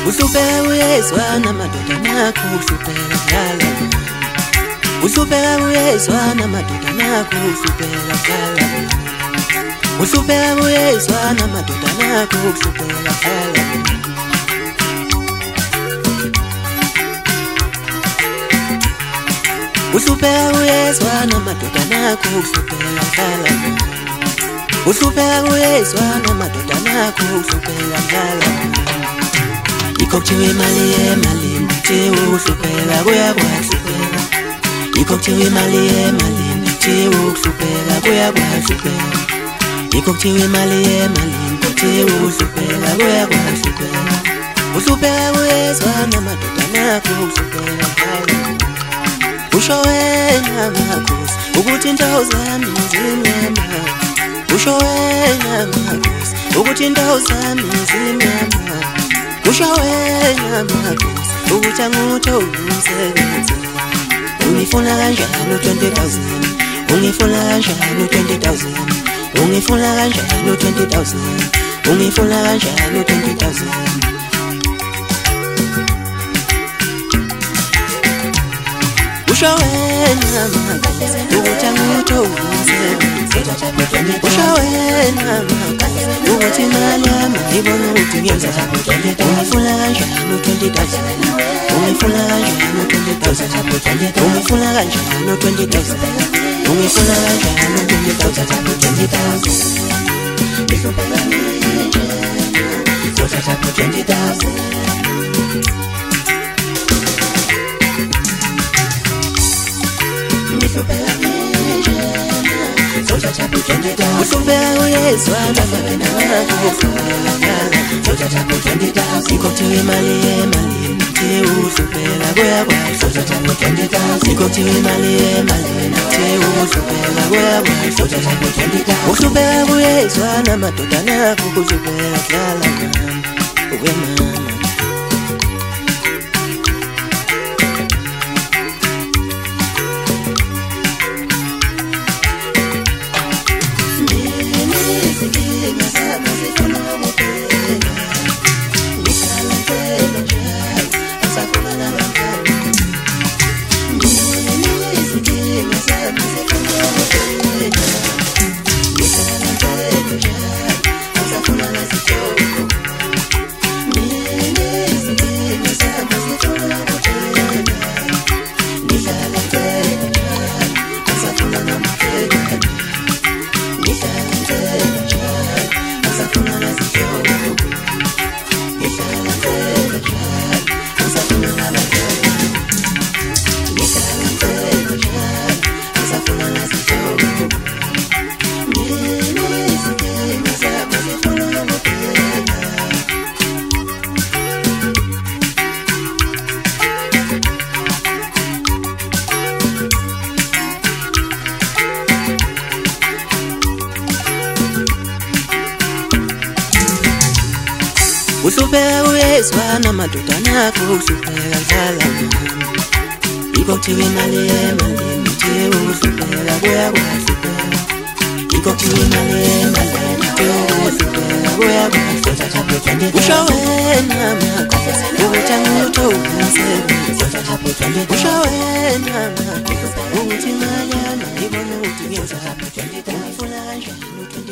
Uhlupeka uyezwana madoda nakho uhlupeka dlala. Uhlupeka uyezwana madoda nakho uhlupeka dlala. Uhlupeka uyezwana madoda nakho uhlupeka dlala. Uhlupeka uyezwana madoda nakho uhlupeka dlala. Uhlupeka uyezwana madoda nakho uhlupeka dlala. Ikokuthiwa imali yemalini kuthiwa ukuhlupheka kuyakwahlupeka. Ikokuthiwa imali yemalini kuthiwa ukuhlupheka kuyakwahlupeka. Ikokuthiwa imali yemalini kuthiwa ukuhlupheka kuyakwahlupeka. Uhlupeka kuyezwana madoda nakho uhlupeka dlala. Usho wena makhosi ukuthi indawo zami zimnyama. Usho wena makhosi ukuthi indawo zami zimnyama. Usho wena makhosi ukuthi anguthola umsebenzi. Ungifuna kanjani 20,000? Ungifuna kanjani 20,000? Ungifuna kanjani 20,000? Ungifuna kanjani 20,000? Usho wena makhosi ukuthi anguthola umsebenzi. Usho wena makhosi ukuthi imali yami ngibona ukuthi ngiyenzani. Ungifuna kanjani 20,000? Ungifuna kanjani 20,000? Ungifuna kanjani 20,000? Ungifuna kanjani 20,000? Ngihlupheka nje ngizothatha 20,000. Ngihlupheka nje ngizothatha 20,000. Uhlupeka uyezwana madoda nakho uhlupeka dlala. Ikokuthiwa imali yemalini kuthiwa ukuhlupheka kuyakwahlupeka. Ikokuthiwa imali yemalini kuthiwa ukuhlupheka kuyakwahlupeka. Uhlupeka kuyezwana madoda nakho uhlupeka dlala mama. Uhlupeka uyezwana madoda nakho uhlupeka dlala mama. Ikokuthiwa imali yemalini kuthiwa ukuhlupheka kuyakwahlupeka. Ikokuthiwa imali yemalini kuthiwa ukuhlupheka kuyakwahlupeka. Usho wena makhosi ukuthi anguthola umsebenzi. Usho wena makhosi ukuthi imali yami ngibona ukuthi ngiyenzani. Ungifuna kanjani